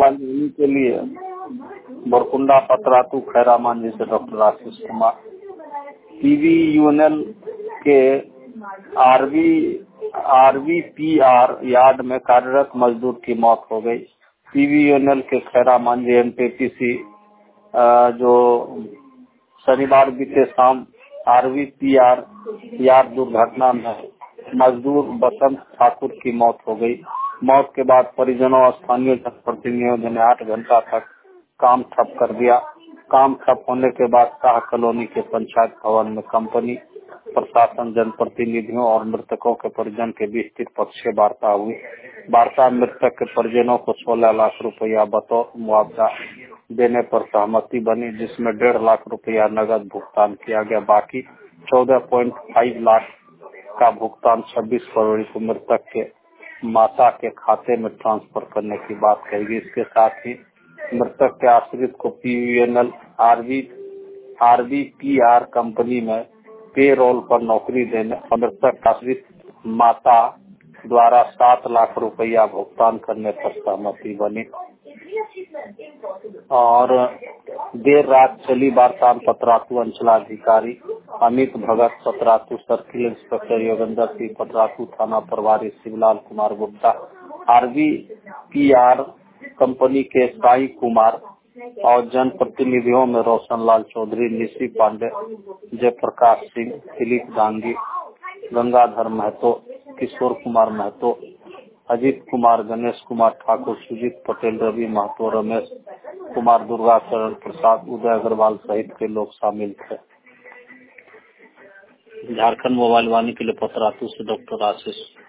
श्रद्धांजलि के लिए बरकुंडा पतरातू खैरा मांझी से डॉक्टर आशीष कुमार। पीवीयूएनएल के आरवीपीआर यार्ड में कार्यरत मजदूर की मौत हो गई। पीवीयूएनएल के खैरा मांझी एनटीपीसी जो शनिवार बीते शाम आरवीपीआर यार्ड दुर्घटना में मजदूर बसंत ठाकुर की मौत हो गई। मौत के बाद परिजनों और स्थानीय जनप्रतिनिधियों ने 8 घंटा तक काम ठप कर दिया। काम ठप होने के बाद शाह कॉलोनी के पंचायत भवन में कंपनी प्रशासन, जनप्रतिनिधियों और मृतकों के परिजन के बीच त्रिपक्षीय वार्ता हुई। वार्ता मृतक के परिजनों को 16 लाख रुपया बतौर मुआवजा देने पर सहमति बनी, जिसमें 1.5 लाख रुपया नगद भुगतान किया गया। बाकी 14.5 लाख का भुगतान 26 फरवरी को मृतक के माता के खाते में ट्रांसफर करने की बात कही गई। इसके साथ ही मृतक के आश्रित को पीवीएनएल आरवीपीआर कंपनी में पे रोल पर नौकरी देने और मृतक आश्रित माता द्वारा 7 लाख रुपया भुगतान करने पर सहमति बनी। और देर रात चली वार्ता पतरातू अंचलाधिकारी अमित भगत, पतरातू सर्किल इंस्पेक्टर योगेंद्र सिंह, पतरातू थाना प्रभारी शिवलाल कुमार गुप्ता, आरवीपीआर कंपनी के साई कुमार और जनप्रतिनिधियों में रोशन लाल चौधरी, निशी पांडे, जयप्रकाश सिंह, दिलीप गांधी, गंगाधर महतो, किशोर कुमार महतो, अजीत कुमार, गणेश कुमार ठाकुर, सुजीत पटेल, रवि महतो, रमेश कुमार, दुर्गा चरण प्रसाद, उदय अग्रवाल सहित के लोग शामिल थे। झारखंड मोबाइल वाणी के लिए पतरातू से डॉक्टर आशीष।